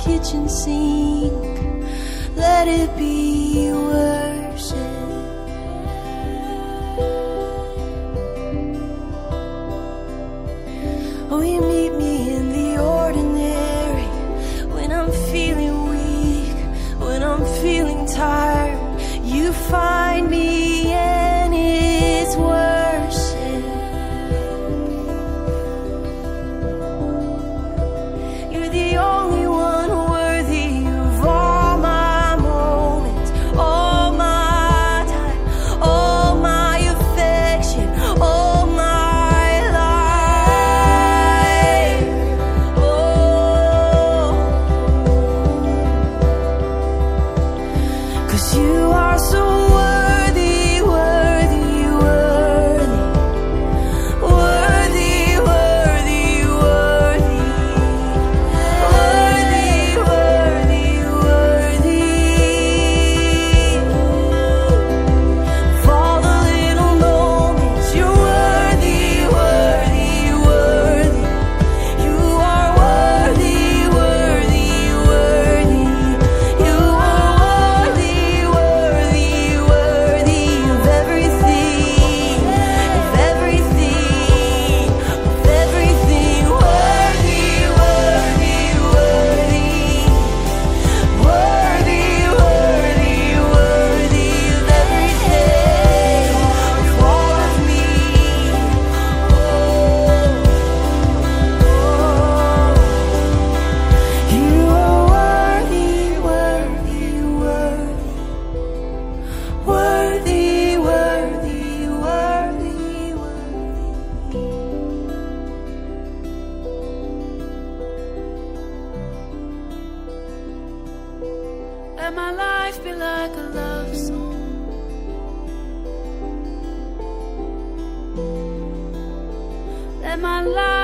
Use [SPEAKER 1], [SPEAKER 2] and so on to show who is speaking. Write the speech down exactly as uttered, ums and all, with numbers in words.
[SPEAKER 1] kitchen sink. Let it be worship. Oh, you meet me in the ordinary, when I'm feeling weak, when I'm feeling tired. You find me and it's worship. You're the only one worthy of all my moments, all my time, all my affection, all my life. Oh, 'cause you are so worthy, worthy, worthy, worthy, worthy, worthy, worthy, worthy, worthy. For all the little moments, you're worthy, worthy, worthy. You are worthy, worthy, worthy. You are worthy, worthy, worthy of everything, of everything, of everything. Worthy, worthy, worthy, worthy, worthy, worthy of everything, of all of me. You are worthy, worthy, worthy, worthy, worthy, worthy, worthy. Let my life be like a love song. Let my life